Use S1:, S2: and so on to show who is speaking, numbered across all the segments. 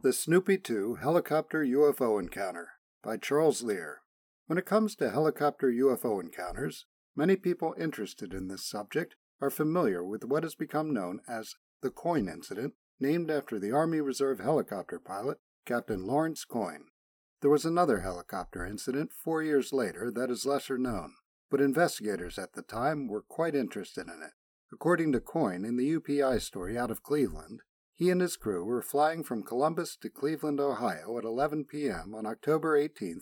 S1: The Snoopy 2 Helicopter UFO Encounter by Charles Lear. When it comes to helicopter UFO encounters, many people interested in this subject are familiar with what has become known as the Coyne Incident, named after the Army Reserve helicopter pilot, Captain Lawrence Coyne. There was another helicopter incident 4 years later that is lesser known, but investigators at the time were quite interested in it. According to Coyne in the UPI story out of Cleveland, he and his crew were flying from Columbus to Cleveland, Ohio at 11 p.m. on October 18,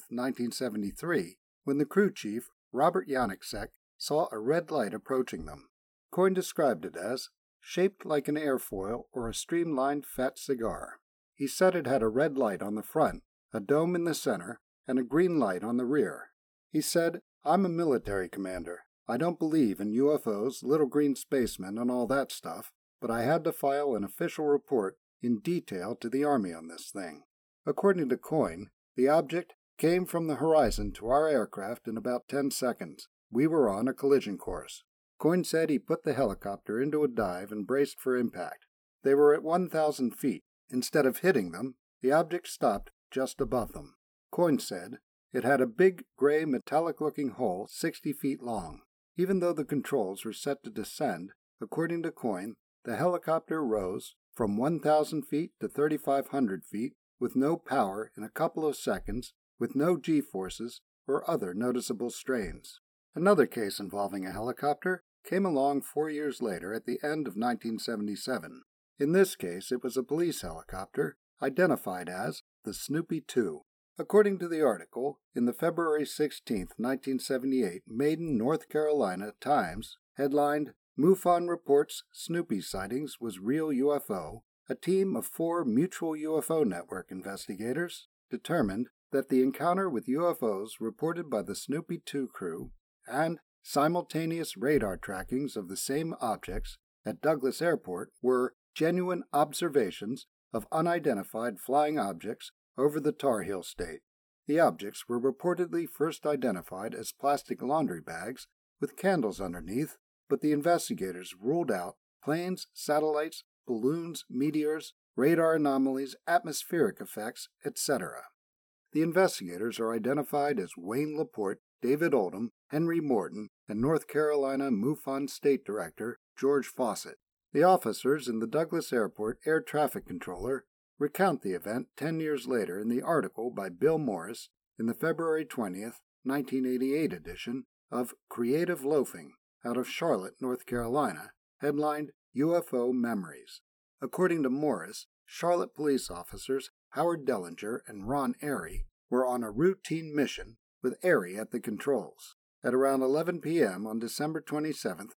S1: 1973, when the crew chief, Robert Janicek, saw a red light approaching them. Coyne described it as shaped like an airfoil or a streamlined fat cigar. He said it had a red light on the front, a dome in the center, and a green light on the rear. He said, "I'm a military commander. I don't believe in UFOs, little green spacemen, and all that stuff, but I had to file an official report in detail to the Army on this thing." According to Coyne, the object came from the horizon to our aircraft in about 10 seconds. We were on a collision course. Coyne said he put the helicopter into a dive and braced for impact. They were at 1,000 feet. Instead of hitting them, the object stopped just above them. Coyne said it had a big, gray, metallic-looking hole 60 feet long. Even though the controls were set to descend, according to Coyne, the helicopter rose from 1,000 feet to 3,500 feet with no power in a couple of seconds, with no G-forces or other noticeable strains. Another case involving a helicopter came along 4 years later at the end of 1977. In this case, it was a police helicopter identified as the Snoopy 2. According to the article in the February 16, 1978 Maiden, North Carolina Times, headlined, "MUFON reports Snoopy sightings was real UFO," a team of 4 Mutual UFO Network investigators determined that the encounter with UFOs reported by the Snoopy 2 crew and simultaneous radar trackings of the same objects at Douglas Airport were genuine observations of unidentified flying objects over the Tar Heel State. The objects were reportedly first identified as plastic laundry bags with candles underneath, but the investigators ruled out planes, satellites, balloons, meteors, radar anomalies, atmospheric effects, etc. The investigators are identified as Wayne Laporte, David Oldham, Henry Morton, and North Carolina MUFON State Director George Fawcett. The officers in the Douglas Airport Air Traffic Controller recount the event 10 years later in the article by Bill Morris in the February 20, 1988 edition of Creative Loafing out of Charlotte, North Carolina, headlined UFO Memories. According to Morris, Charlotte police officers Howard Dellinger and Ron Airy were on a routine mission with Airy at the controls. At around 11 p.m. on December 27,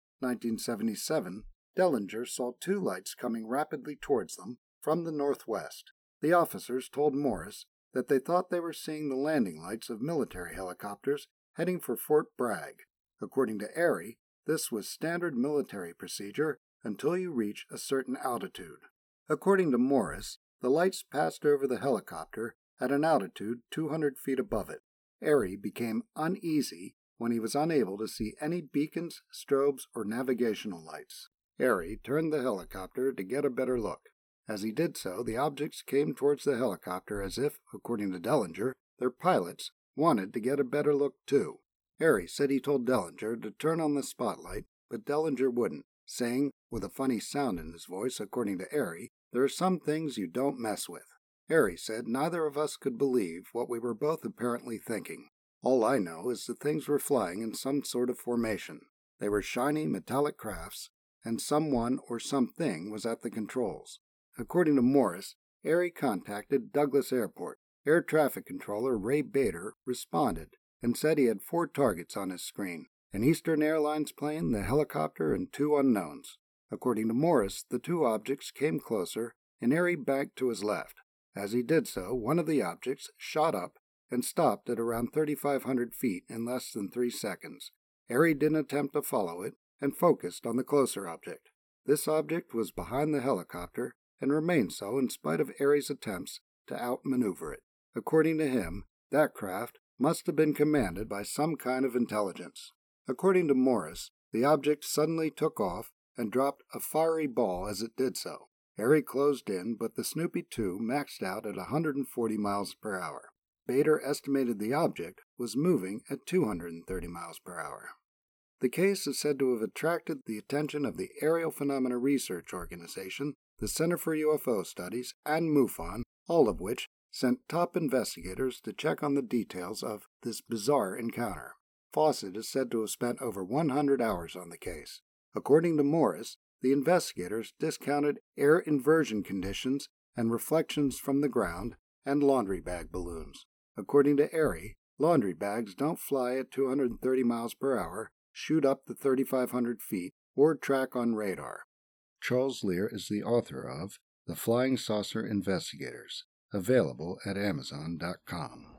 S1: 1977, Dellinger saw 2 lights coming rapidly towards them from the northwest. The officers told Morris that they thought they were seeing the landing lights of military helicopters heading for Fort Bragg. According to Airy, this was standard military procedure until you reach a certain altitude. According to Morris, the lights passed over the helicopter at an altitude 200 feet above it. Airy became uneasy when he was unable to see any beacons, strobes, or navigational lights. Airy turned the helicopter to get a better look. As he did so, the objects came towards the helicopter as if, according to Dellinger, their pilots wanted to get a better look too. Airy said he told Dellinger to turn on the spotlight, but Dellinger wouldn't, saying, with a funny sound in his voice, according to Airy, "There are some things you don't mess with." Airy said neither of us could believe what we were both apparently thinking. "All I know is the things were flying in some sort of formation. They were shiny, metallic crafts, and someone or something was at the controls." According to Morris, Airy contacted Douglas Airport. Air Traffic Controller Ray Bader responded and said he had 4 targets on his screen: an Eastern Airlines plane, the helicopter, and 2 unknowns. According to Morris, the 2 objects came closer, and Airy banked to his left. As he did so, one of the objects shot up and stopped at around 3,500 feet in less than 3 seconds. Airy didn't attempt to follow it and focused on the closer object. This object was behind the helicopter and remained so in spite of Airy's attempts to outmaneuver it. According to him, that craft must have been commanded by some kind of intelligence. According to Morris, the object suddenly took off and dropped a fiery ball as it did so. Airy closed in, but the Snoopy 2 maxed out at 140 miles per hour. Bader estimated the object was moving at 230 miles per hour. The case is said to have attracted the attention of the Aerial Phenomena Research Organization, the Center for UFO Studies, and MUFON, all of which sent top investigators to check on the details of this bizarre encounter. Fawcett is said to have spent over 100 hours on the case. According to Morris, the investigators discounted air inversion conditions and reflections from the ground and laundry bag balloons. According to Airy, laundry bags don't fly at 230 miles per hour, shoot up to 3,500 feet, or track on radar. Charles Lear is the author of The Flying Saucer Investigators, available at Amazon.com.